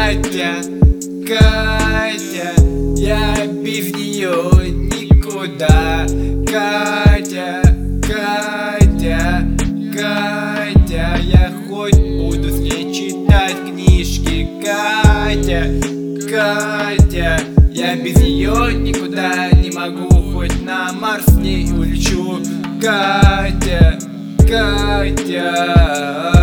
Катя, Катя, я без нее никуда. Катя, Катя, Катя, я хоть буду с ней читать книжки. Катя, Катя, я без нее никуда не могу, хоть на Марс с ней улечу. Катя, Катя.